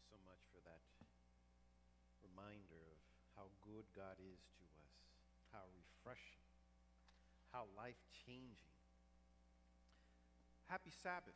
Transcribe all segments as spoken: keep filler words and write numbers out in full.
so much for that reminder of how good God is to us, how refreshing, how life changing. Happy Sabbath.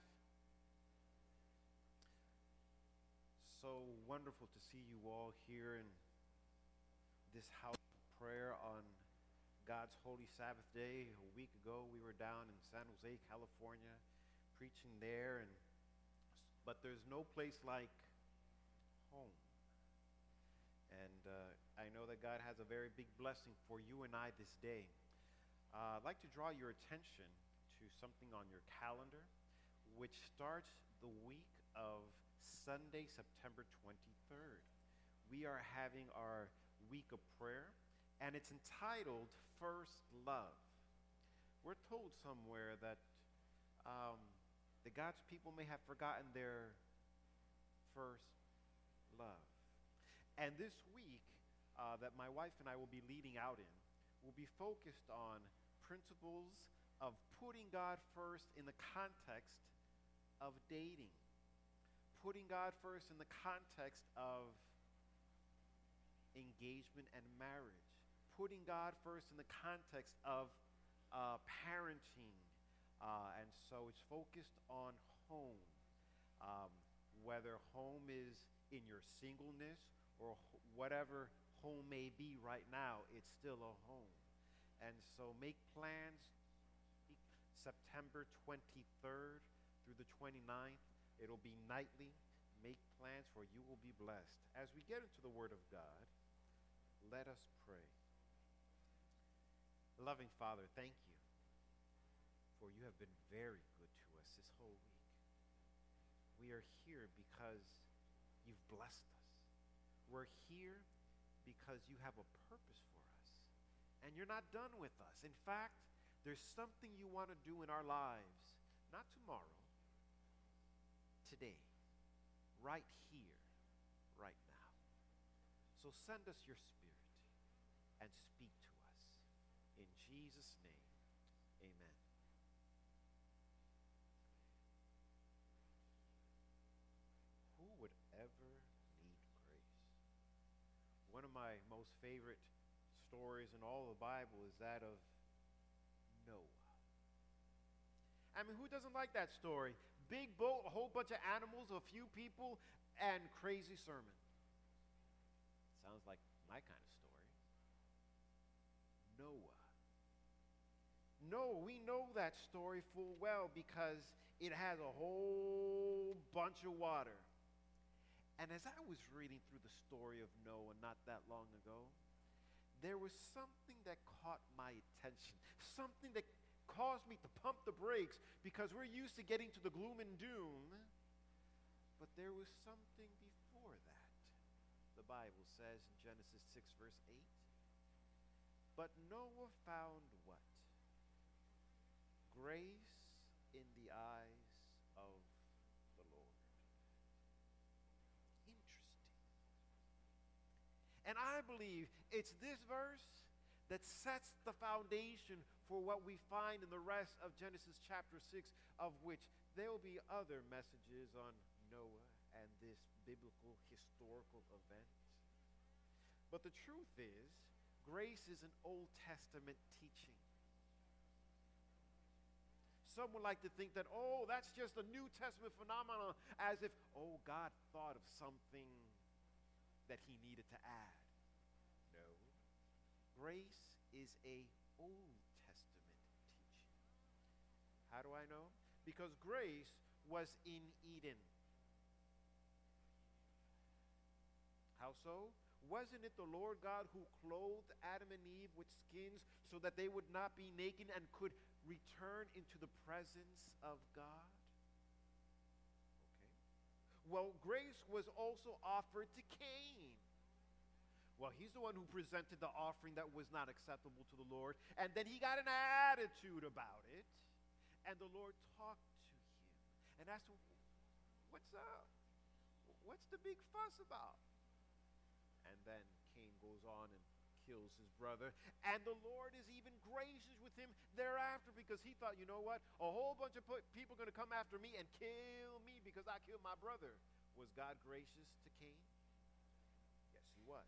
So wonderful to see you all here in this house of prayer on God's Holy Sabbath Day. A week ago, we were down in San Jose, California, preaching there, and but there's no place like home. And uh, I know that God has a very big blessing for you and I this day. Uh, I'd like to draw your attention to something on your calendar, which starts the week of Sunday, September twenty-third. We are having our week of prayer, and it's entitled First Love. We're told somewhere that um, the God's people may have forgotten their first love. And this week uh, that my wife and I will be leading out in will be focused on principles of putting God first in the context of dating, putting God first in the context of engagement and marriage, putting God first in the context of uh, parenting. Uh, and so it's focused on home. Um, whether home is in your singleness or h- whatever home may be right now, it's still a home. And so make plans. September twenty-third through the twenty-ninth. It'll be nightly. Make plans, for you will be blessed. As we get into the Word of God, let us pray. Loving Father, thank you, for you have been very good to us this whole week. We are here because you've blessed us. We're here because you have a purpose for us. And you're not done with us. In fact, there's something you want to do in our lives, not tomorrow, today, right here, right now. So send us your Spirit and speak to us. In Jesus' name, amen. Who would ever need grace? One of my most favorite stories in all the Bible is that of Noah. I mean, who doesn't like that story? Big boat, a whole bunch of animals, a few people, and crazy sermon. Sounds like my kind of story. Noah. No, we know that story full well because it has a whole bunch of water. And as I was reading through the story of Noah not that long ago, there was something that caught my attention, something that caused me to pump the brakes because we're used to getting to the gloom and doom. But there was something before that. The Bible says in Genesis six, verse eight, but Noah found what? Grace in the eyes of the Lord. Interesting. And I believe it's this verse that sets the foundation for what we find in the rest of Genesis chapter six, of which there will be other messages on Noah and this biblical historical event. But the truth is, grace is an Old Testament teaching. Some would like to think that, oh, that's just a New Testament phenomenon, as if, oh, God thought of something that he needed to add. No. Grace is a Old Testament teaching. How do I know? Because grace was in Eden. How so? Wasn't it the Lord God who clothed Adam and Eve with skins so that they would not be naked and could return into the presence of God? Okay. Well, grace was also offered to Cain. Well, he's the one who presented the offering that was not acceptable to the Lord, and then he got an attitude about it, and the Lord talked to him and asked him, what's up? What's the big fuss about? And then Cain goes on and kills his brother. And the Lord is even gracious with him thereafter because he thought, you know what? A whole bunch of people are going to come after me and kill me because I killed my brother. Was God gracious to Cain? Yes, he was.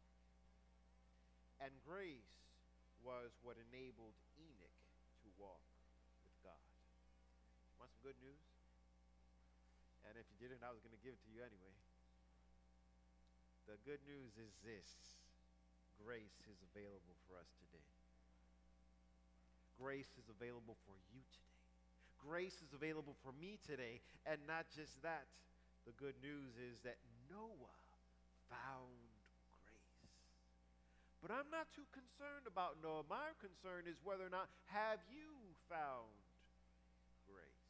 And grace was what enabled Enoch to walk with God. Want some good news? And if you didn't, I was going to give it to you anyway. The good news is this: grace is available for us today. Grace is available for you today. Grace is available for me today. And not just that, the good news is that Noah found grace. But I'm not too concerned about Noah. My concern is whether or not have you found grace.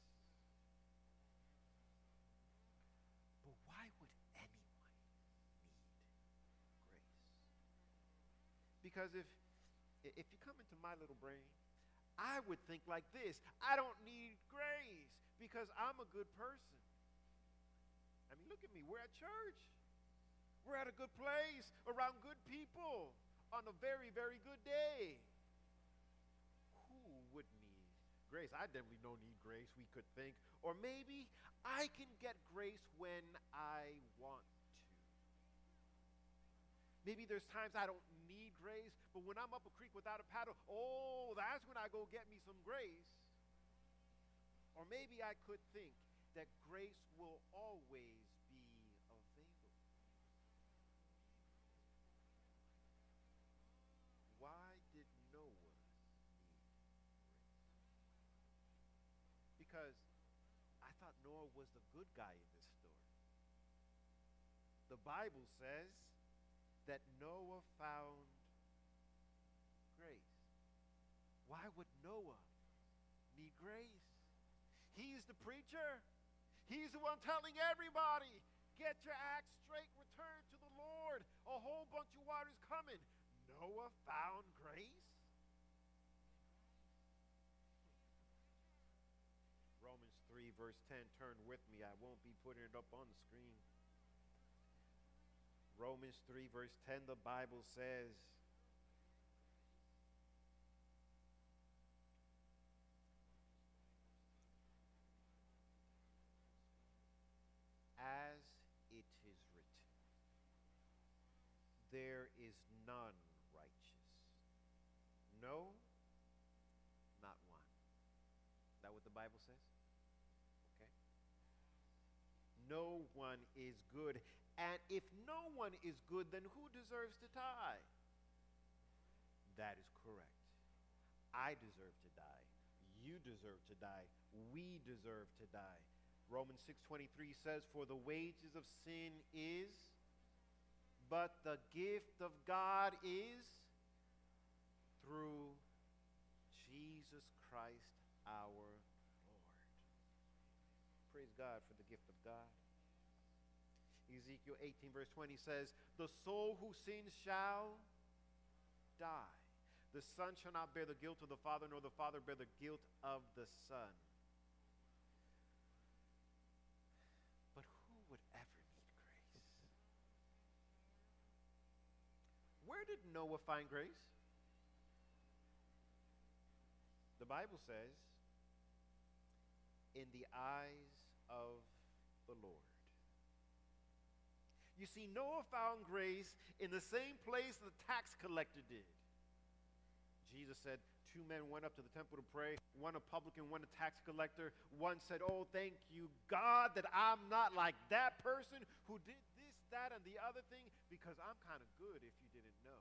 But why would anyone need grace? Because if if you come into my little brain, I would think like this: I don't need grace because I'm a good person. I mean, look at me. We're at church. We're at a good place, around good people, on a very, very good day. Who would need grace? I definitely don't need grace, we could think. Or maybe I can get grace when I want to. Maybe there's times I don't need grace, but when I'm up a creek without a paddle, oh, that's when I go get me some grace. Or maybe I could think that grace will always be available. Why did Noah need grace? Because I thought Noah was the good guy in this story. The Bible says that Noah found grace. Why would Noah need grace? He's the preacher. He's the one telling everybody, get your act straight, return to the Lord. A whole bunch of water's coming. Noah found grace? Romans three, verse ten, turn with me. I won't be putting it up on the screen. Romans three, verse ten, the Bible says, as it is written, there is none righteous. No, not one. Is that what the Bible says? Okay. No one is good. And if no one is good, then who deserves to die? That is correct. I deserve to die. You deserve to die. We deserve to die. Romans six twenty-three says, for the wages of sin is, but the gift of God is through Jesus Christ our Lord. Praise God for the gift of God. Ezekiel eighteen verse twenty says, the soul who sins shall die. The son shall not bear the guilt of the father, nor the father bear the guilt of the son. But who would ever need grace? Where did Noah find grace? The Bible says, in the eyes of the Lord. You see, Noah found grace in the same place the tax collector did. Jesus said, two men went up to the temple to pray, one a publican, one a tax collector. One said, oh, thank you, God, that I'm not like that person who did this, that, and the other thing, because I'm kind of good, if you didn't know.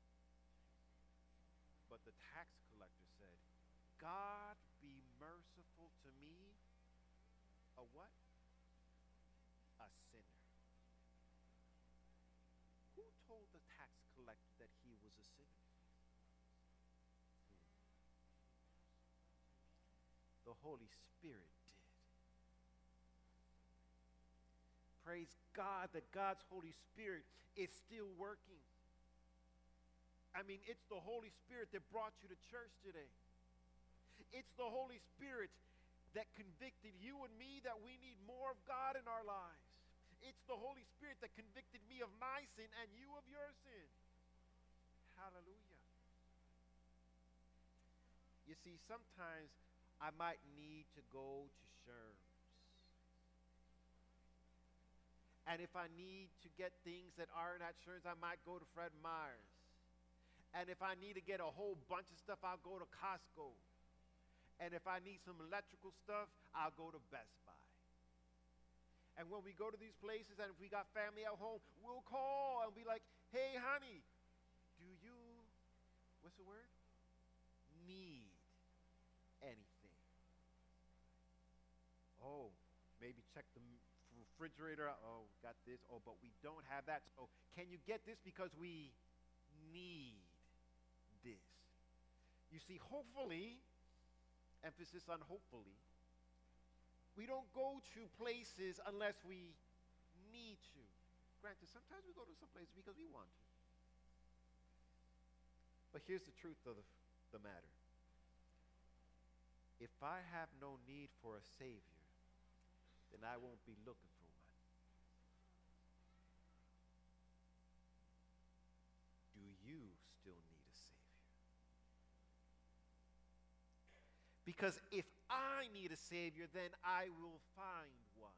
But the tax collector said, God, be merciful to me, a what? A sinner. Who told the tax collector that he was a sinner? Hmm. The Holy Spirit did. Praise God that God's Holy Spirit is still working. I mean, it's the Holy Spirit that brought you to church today. It's the Holy Spirit that convicted you and me that we need more of God in our lives. It's the Holy Spirit that convicted me of my sin and you of your sin. Hallelujah. You see, sometimes I might need to go to Sherm's. And if I need to get things that aren't at Stearns, I might go to Fred Meyer's. And if I need to get a whole bunch of stuff, I'll go to Costco. And if I need some electrical stuff, I'll go to Best Buy. And when we go to these places, and if we got family at home, we'll call and be like, hey, honey, do you, what's the word? Need anything? Oh, maybe check the refrigerator. Oh, got this. Oh, but we don't have that. So can you get this because we need this? You see, hopefully, emphasis on hopefully, we don't go to places unless we need to. Granted, sometimes we go to some places because we want to. But here's the truth of the, the matter. If I have no need for a Savior, then I won't be looking for one. Do you still need a Savior? Because if I need a Savior, then I will find one.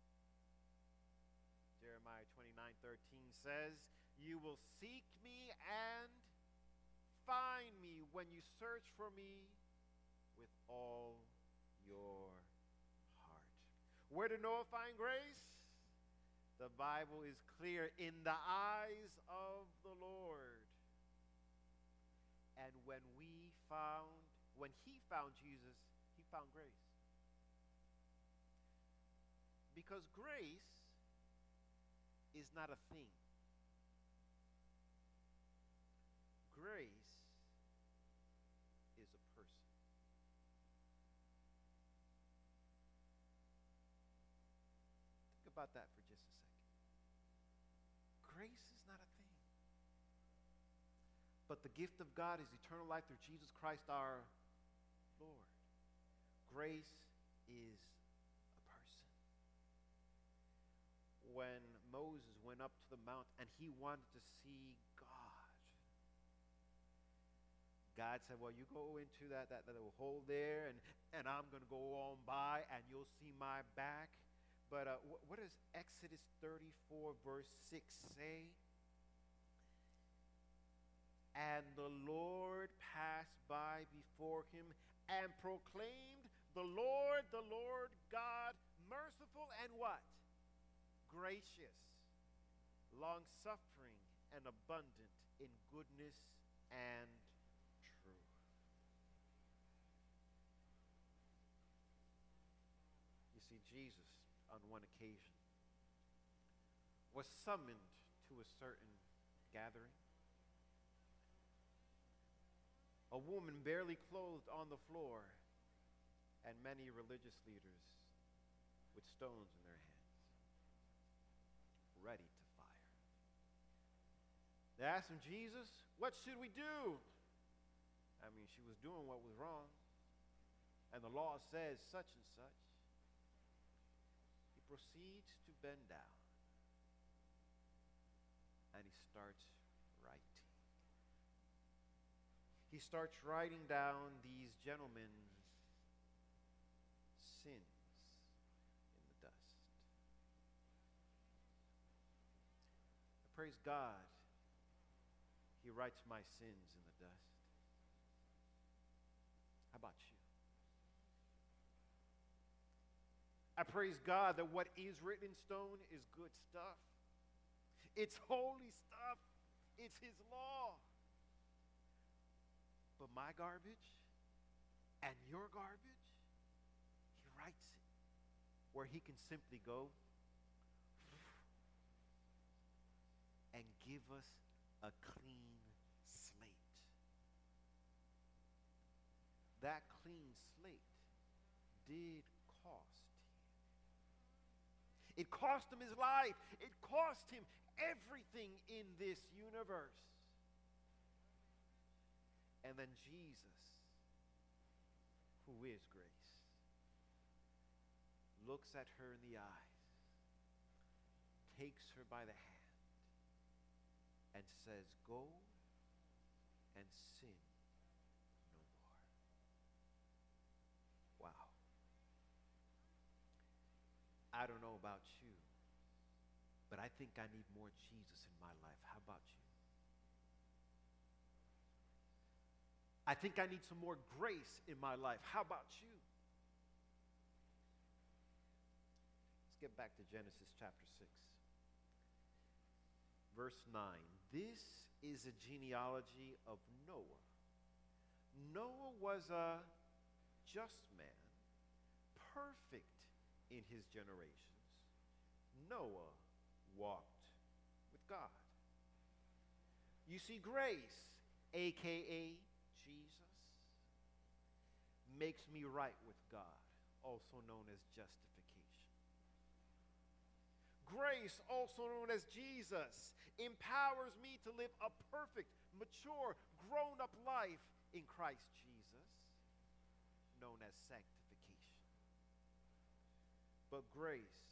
Jeremiah twenty-nine thirteen says, you will seek me and find me when you search for me with all your heart. Where did Noah find grace? The Bible is clear, in the eyes of the Lord. And when we found, when he found Jesus, he found grace. Because grace is not a thing. Grace is a person. Think about that for just a second. Grace is not a thing. But the gift of God is eternal life through Jesus Christ our Lord. Grace is a person. When Moses went up to the mount and he wanted to see God, God said, well, you go into that, that, that little hole there, and, and I'm going to go on by, and you'll see my back. But uh, wh- what does Exodus thirty-four, verse six say? And the Lord passed by before him and proclaimed, the Lord, the Lord God, merciful and what? Gracious, long-suffering, and abundant in goodness and truth. You see, Jesus, on one occasion, was summoned to a certain gathering. A woman barely clothed on the floor, and many religious leaders with stones in their hands, ready to fire. They asked him, Jesus, what should we do? I mean, she was doing what was wrong, and the law says such and such. He proceeds to bend down, and he starts writing. He starts writing down these gentlemen's sins in the dust. Praise God, he writes my sins in the dust. How about you? I praise God that what is written in stone is good stuff. It's holy stuff. It's his law. But my garbage and your garbage, he writes it where he can simply go and give us a clean slate. That clean slate did cost him. It cost him his life. It cost him everything in this universe. And then Jesus, who is grace, looks at her in the eyes, takes her by the hand, and says, go and sin no more. Wow. I don't know about you, but I think I need more Jesus in my life. How about you? I think I need some more grace in my life. How about you? Let's get back to Genesis chapter six. Verse nine. This is a genealogy of Noah. Noah was a just man, perfect in his generations. Noah walked with God. You see, grace, a k a. Jesus, makes me right with God, also known as justification. Grace, also known as Jesus, empowers me to live a perfect, mature, grown-up life in Christ Jesus, known as sanctification. But grace,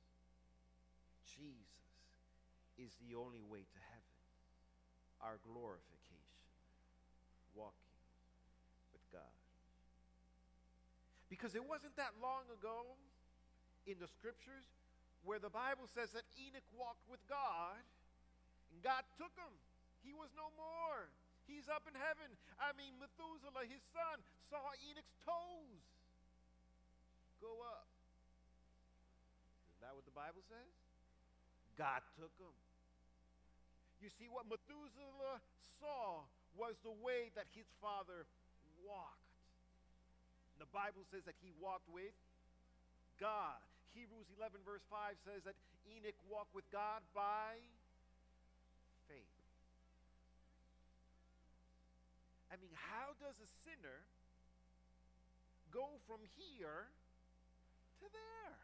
Jesus, is the only way to heaven, our glorification, walking with God. Because it wasn't that long ago in the scriptures where the Bible says that Enoch walked with God and God took him. He was no more. He's up in heaven. I mean, Methuselah, his son, saw Enoch's toes go up. Isn't that what the Bible says? God took him. You see, what Methuselah saw was the way that his father walked. The Bible says that he walked with God. Hebrews eleven verse five says that Enoch walked with God by faith. I mean, how does a sinner go from here to there?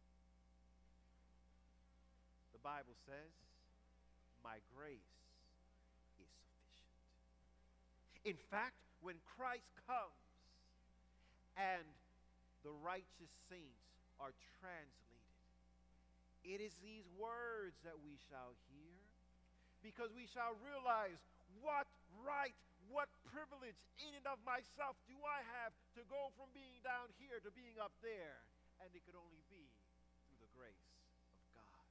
The Bible says, my grace is sufficient. In fact, when Christ comes and the righteous saints are translated, it is these words that we shall hear, because we shall realize what right, what privilege in and of myself do I have to go from being down here to being up there, and it could only be through the grace of God.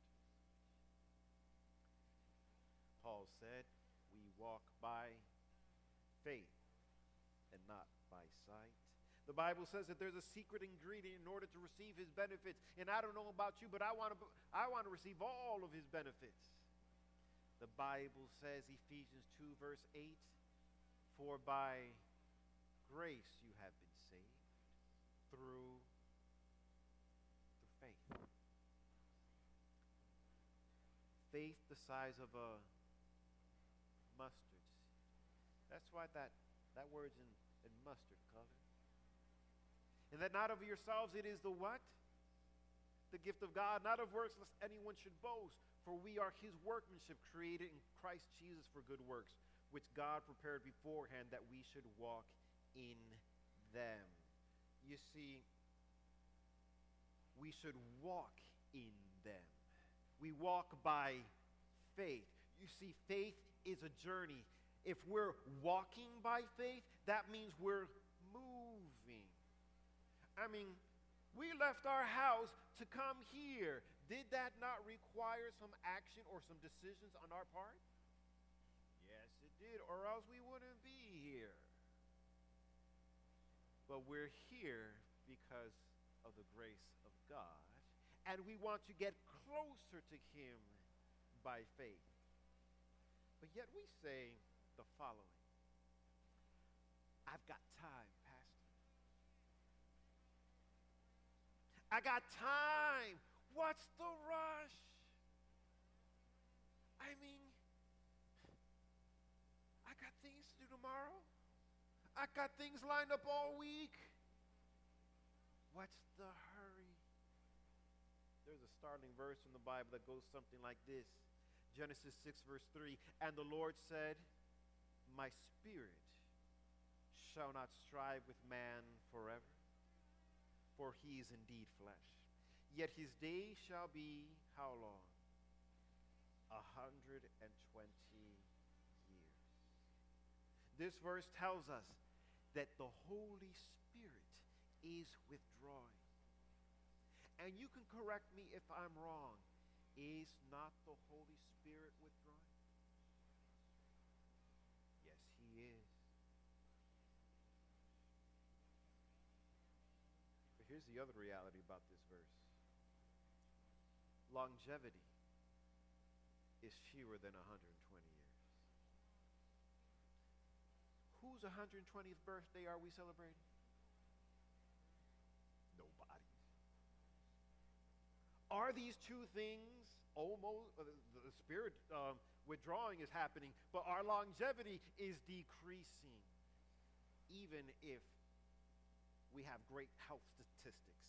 Paul said, we walk by faith and not by sight. The Bible says that there's a secret ingredient in order to receive his benefits. And I don't know about you, but I want to I want to receive all of his benefits. The Bible says, Ephesians two verse eight, for by grace you have been saved through, through faith. Faith the size of a mustard seed. That's why that, that word's in, in mustard color. And that not of yourselves it is the what? The gift of God, not of works, lest anyone should boast. For we are his workmanship, created in Christ Jesus for good works, which God prepared beforehand that we should walk in them. You see, we should walk in them. We walk by faith. You see, faith is a journey. If we're walking by faith, that means we're moving. I mean, we left our house to come here. Did that not require some action or some decisions on our part? Yes, it did, or else we wouldn't be here. But we're here because of the grace of God, and we want to get closer to him by faith. But yet we say the following: I've got time, Pastor. I got time. What's the rush? I mean, I got things to do tomorrow. I got things lined up all week. What's the hurry? There's a startling verse in the Bible that goes something like this. Genesis six verse three, and the Lord said, my spirit shall not strive with man forever, for he is indeed flesh. Yet his days shall be, how long? A hundred and twenty years. This verse tells us that the Holy Spirit is withdrawing. And you can correct me if I'm wrong. Is Is not the Holy Spirit withdrawing? Yes, he is. But here's the other reality about this verse. Longevity is fewer than one hundred twenty years. Whose one hundred twentieth birthday are we celebrating? Nobody. Are these two things almost, uh, the, the spirit um, withdrawing is happening, but our longevity is decreasing, even if we have great health statistics.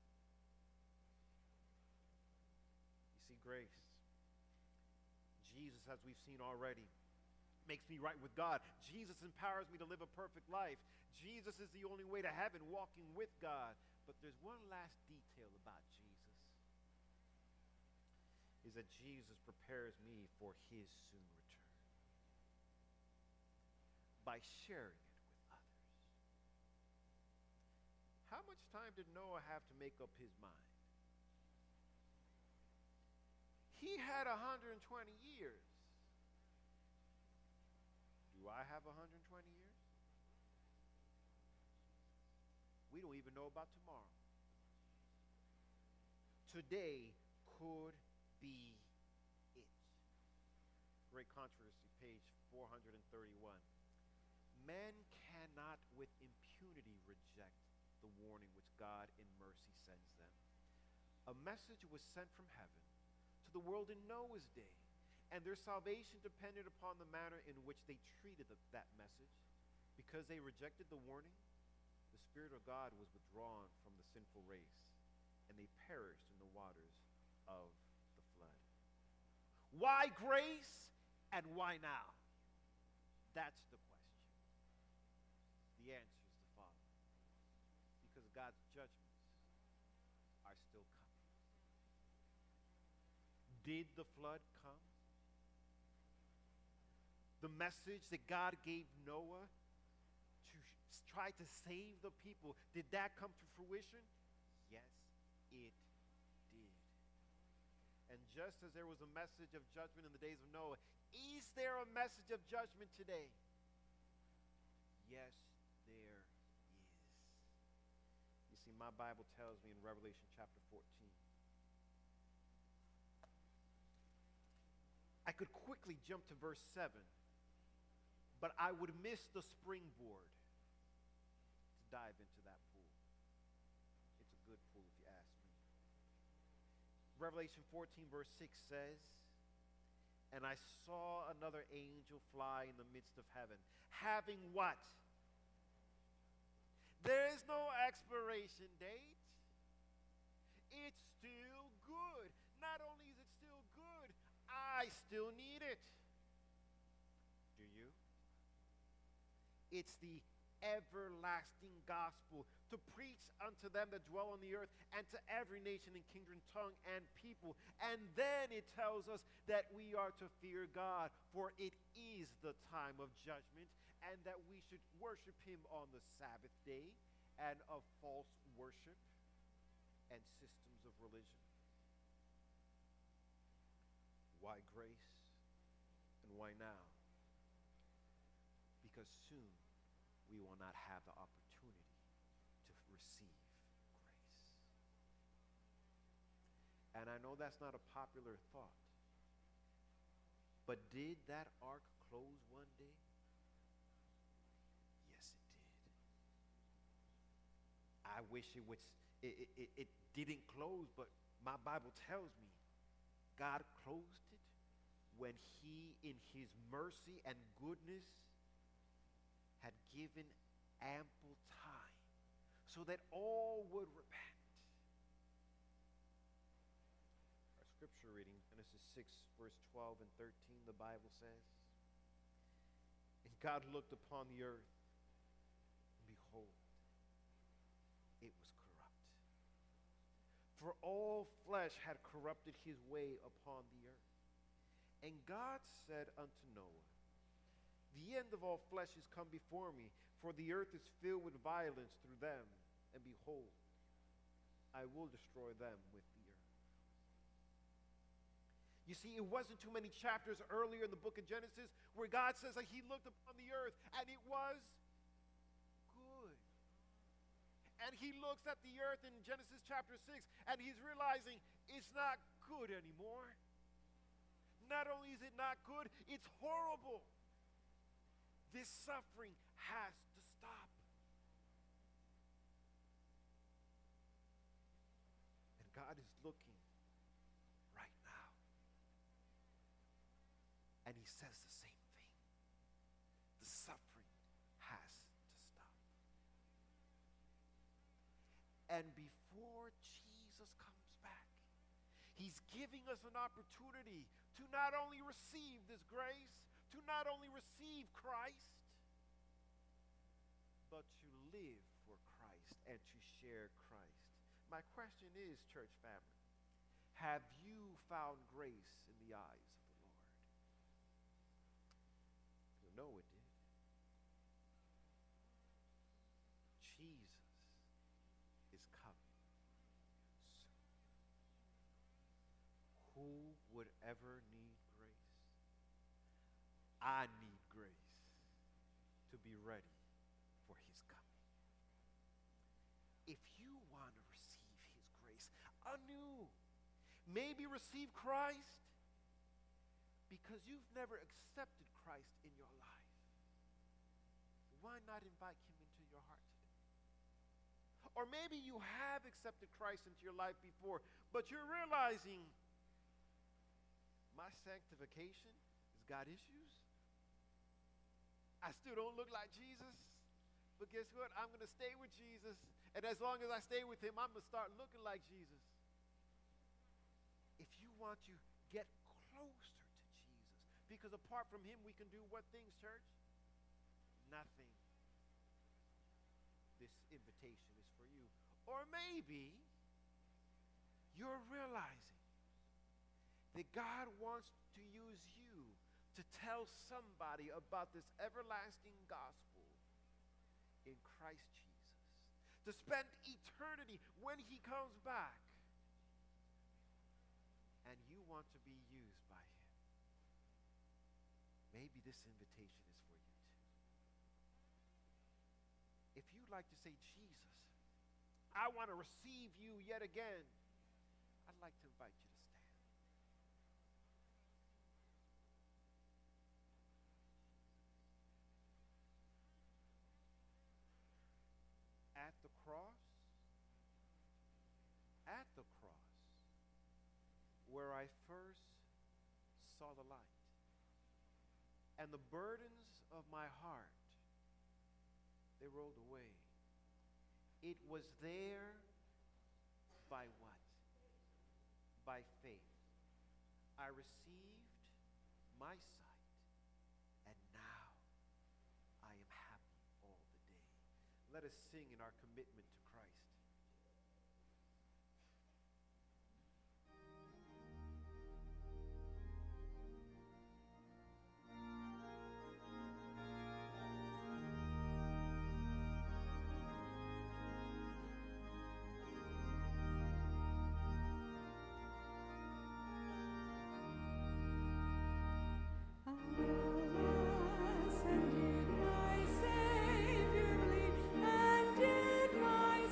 You see, grace, Jesus, as we've seen already, makes me right with God. Jesus empowers me to live a perfect life. Jesus is the only way to heaven, walking with God. But there's one last detail about Jesus, is that Jesus prepares me for his soon return by sharing it with others. How much time did Noah have to make up his mind? He had one hundred twenty years. Do I have one hundred twenty years? We don't even know about tomorrow. Today could be it. Great Controversy, page four hundred thirty-one. Men cannot with impunity reject the warning which God in mercy sends them. A message was sent from heaven to the world in Noah's day, and their salvation depended upon the manner in which they treated the, that message. Because they rejected the warning, the Spirit of God was withdrawn from the sinful race, and they perished in the waters of the flood. Why grace and why now? That's the question. The answer is the following. Because God's judgments are still coming. Did the flood come? The message that God gave Noah to try to save the people, did that come to fruition? Yes, it did. And just as there was a message of judgment in the days of Noah, is there a message of judgment today? Yes, there is. You see, my Bible tells me in Revelation chapter fourteen, I could quickly jump to verse seven, but I would miss the springboard to dive into that pool. It's a good pool if you ask me. Revelation fourteen verse six says, and I saw another angel fly in the midst of heaven, having what? There is no expiration date. It's still good. Not only is it still good, I still need it. Do you? It's the everlasting gospel to preach unto them that dwell on the earth and to every nation and kindred, tongue, and people. And then it tells us that we are to fear God, for it is the time of judgment, and that we should worship him on the Sabbath day, and of false worship and systems of religion. Why grace and why now? Because soon we will not have the opportunity to receive grace. And I know that's not a popular thought, but did that ark close one day? Yes, it did. I wish it was, it, it, it didn't close, but my Bible tells me God closed it when he, in his mercy and goodness, had given ample time so that all would repent. Our scripture reading, Genesis six, verse twelve and thirteen, the Bible says, and God looked upon the earth, and behold, it was corrupt. For all flesh had corrupted his way upon the earth. And God said unto Noah, the end of all flesh is come before me, for the earth is filled with violence through them, and behold, I will destroy them with the earth. You see, it wasn't too many chapters earlier in the book of Genesis where God says that he looked upon the earth and it was good. And he looks at the earth in Genesis chapter six and he's realizing it's not good anymore. Not only is it not good, it's horrible. This suffering has to stop. And God is looking right now. And he says the same thing. The suffering has to stop. And before Jesus comes back, he's giving us an opportunity to not only receive this grace, to not only receive Christ, but to live for Christ and to share Christ. My question is, church family, have you found grace in the eyes of the Lord? Noah did. Jesus is coming soon. Who would ever need grace? I need grace to be ready for his coming. If you want to receive his grace anew, maybe receive Christ because you've never accepted Christ in your life, why not invite him into your heart today? Or maybe you have accepted Christ into your life before, but you're realizing my sanctification has got issues. I still don't look like Jesus, but guess what? I'm going to stay with Jesus, and as long as I stay with him, I'm going to start looking like Jesus. If you want to get closer to Jesus, because apart from him, we can do what things, church? Nothing. This invitation is for you. Or maybe you're realizing that God wants to use you to tell somebody about this everlasting gospel in Christ Jesus, to spend eternity when he comes back, and you want to be used by him. Maybe this invitation is for you too. If you'd like to say, Jesus, I want to receive you yet again, I'd like to invite you to stand. At the cross, at the cross, where I first saw the light, and the burdens of my heart, they rolled away. It was there by what? By faith. I received my sight, and now I am happy all the day. Let us sing in our commitment to Christ. Alas, and did my Savior bleed, and did my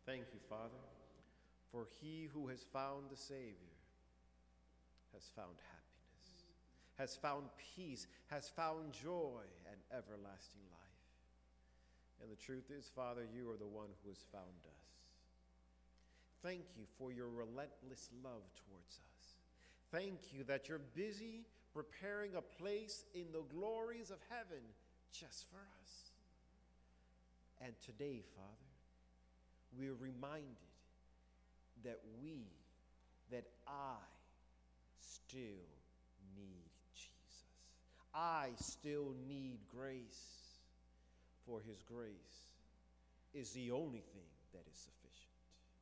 Thank you, Father, for he who has found the Savior has found happiness, has found peace, has found joy and everlasting life. And the truth is, Father, you are the one who has found us. Thank you for your relentless love towards us. Thank you that you're busy preparing a place in the glories of heaven just for us. And today, Father, we are reminded that we, that I still need Jesus. I still need grace, for his grace is the only thing that is sufficient.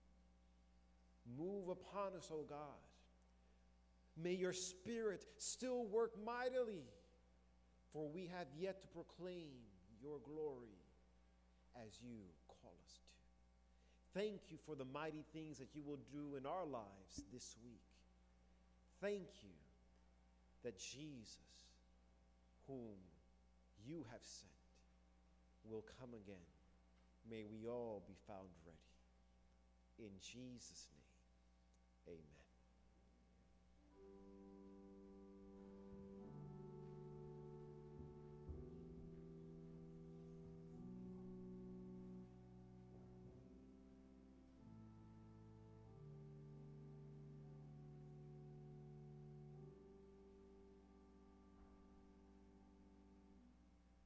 Move upon us, O God. May your Spirit still work mightily, for we have yet to proclaim your glory as you call us to. Thank you for the mighty things that you will do in our lives this week. Thank you that Jesus, whom you have sent, will come again. May we all be found ready. In Jesus' name, amen.